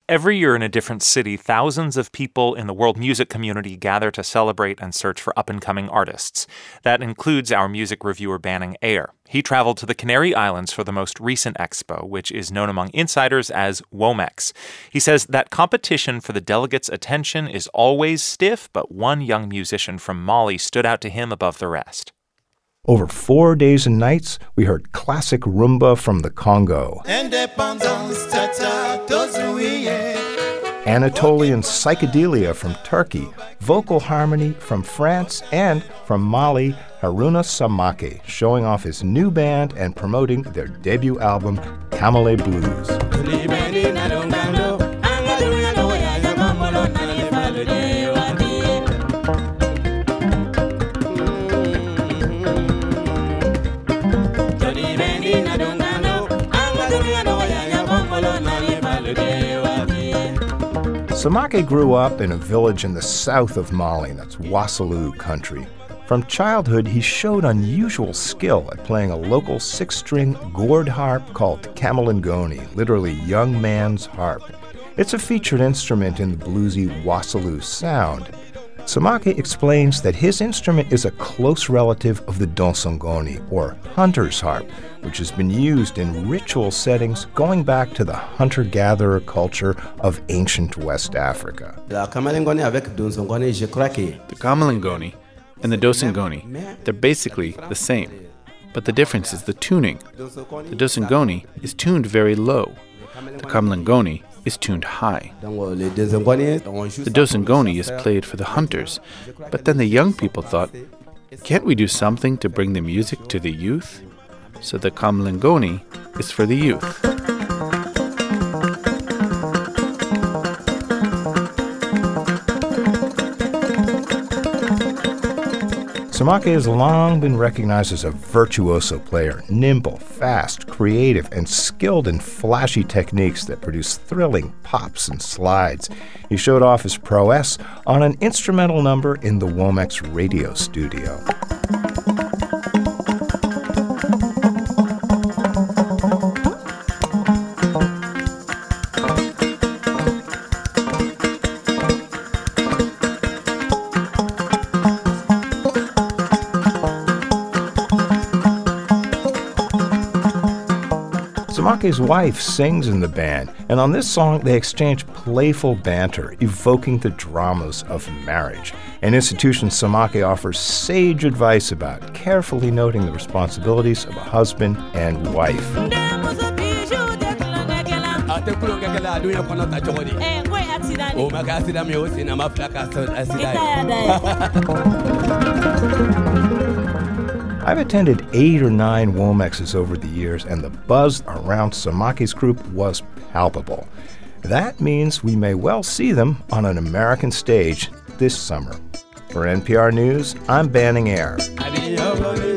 Every year in a different city, thousands of people in the world music community gather to celebrate and search for up-and-coming artists. That includes our music reviewer Banning Eyre. He traveled to the Canary Islands for the most recent expo, which is known among insiders as Womex. He says that competition for the delegates' attention is always stiff, but one young musician from Mali stood out to him above the rest. Over 4 days and nights, we heard classic rumba from the Congo, Anatolian psychedelia from Turkey, vocal harmony from France, and from Mali, Haruna Samake, showing off his new band and promoting their debut album, Kamale Blues. Samake grew up in a village in the south of Mali, that's Wassoulou country. From childhood, he showed unusual skill at playing a local 6-string gourd harp called kamalingoni, literally young man's harp. It's a featured instrument in the bluesy Wassoulou sound. Samake explains that his instrument is a close relative of the donsongoni, or hunter's harp, which has been used in ritual settings going back to the hunter-gatherer culture of ancient West Africa. The kamalingoni and the dosongoni, they're basically the same. But the difference is the tuning. The dosongoni is tuned very low. The kamalingoni is tuned high. The dosongoni is played for the hunters, but then the young people thought, can't we do something to bring the music to the youth? So the kamalingoni is for the youth. Samake has long been recognized as a virtuoso player, nimble, fast, creative, and skilled in flashy techniques that produce thrilling pops and slides. He showed off his prowess on an instrumental number in the Womex radio studio. Samake's wife sings in the band, and on this song they exchange playful banter, evoking the dramas of marriage, an institution Samake offers sage advice about, carefully noting the responsibilities of a husband and wife. I've attended 8 or 9 Womexes over the years, and the buzz around Samake's group was palpable. That means we may well see them on an American stage this summer. For NPR News, I'm Banning Eyre.